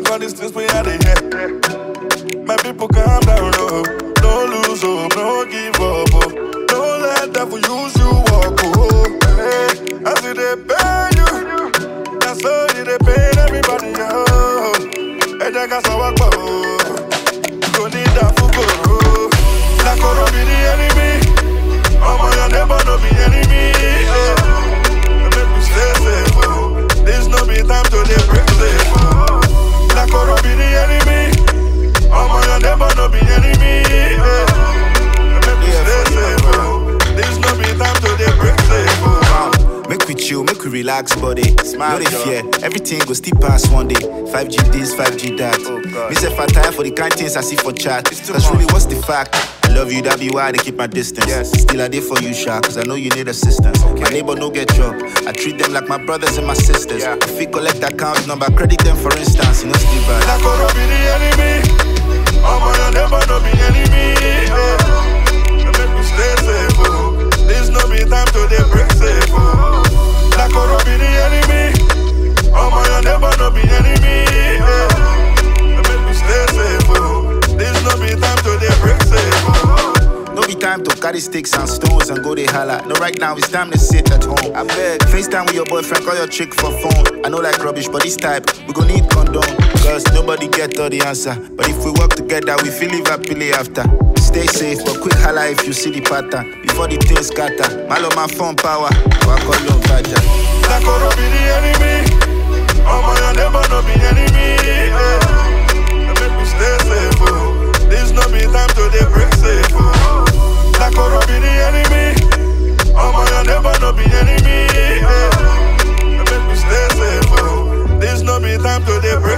Fuck all these things we had in here. My people calm down, no. No lose hope, no give up, oh. Don't let devil use you, walk, oh. Hey, I see they pay you. That's how they pay everybody, oh. Hey, they got some work, oh. Don't need that for go. Like gonna be the enemy. Oh my, your neighbor no be enemy. Yeah. Make me stay safe, oh. This no be time to dey break safe, oh. Like gonna be the enemy. Oh my, your neighbor no be enemy. Yeah. Make me stay safe, oh. This no be time to dey break safe, oh. Make we chill, make we relax, buddy. No dey fear, everything go still pass one day. 5G this, 5G that. Me say I tire for the kind things I see for chat. That's really what's the fact. I love you, that be why they keep my distance. Yes. Still I did for you, Sha, cause I know you need assistance. Okay. My neighbor no get job. I treat them like my brothers and my sisters. Yeah. If we collect account number, credit them for instance, you know still bad. Like gonna be the enemy. Oh my, your neighbor no be enemy. Yeah. Make me stay safe, oh. This no be time to dey break safe, oh. Like gonna be the enemy. Oh my, your neighbor no be enemy. Yeah. Make me stay safe, oh. This no be time to dey break safe, oh. No be time to carry sticks and stones and go dey holla. No, right now it's time to sit at home. I beg, FaceTime with your boyfriend, call your chick for phone. I know like rubbish, but this type, we gon' need condom. Cause nobody get all the answer. But if we work together, we feel live happily after. Stay safe, but quick holla if you see the pattern. Before the things scatter, malo my phone power. I call you Baja. Like gonna be the enemy. Oh my, your neighbor no be enemy. Yeah. Make me stay safe, oh. This no be time to dey break safe, oh. Like gonna be the enemy. Oh my, your neighbor no be enemy. Yeah. Make me stay safe, oh. This no be time to dey break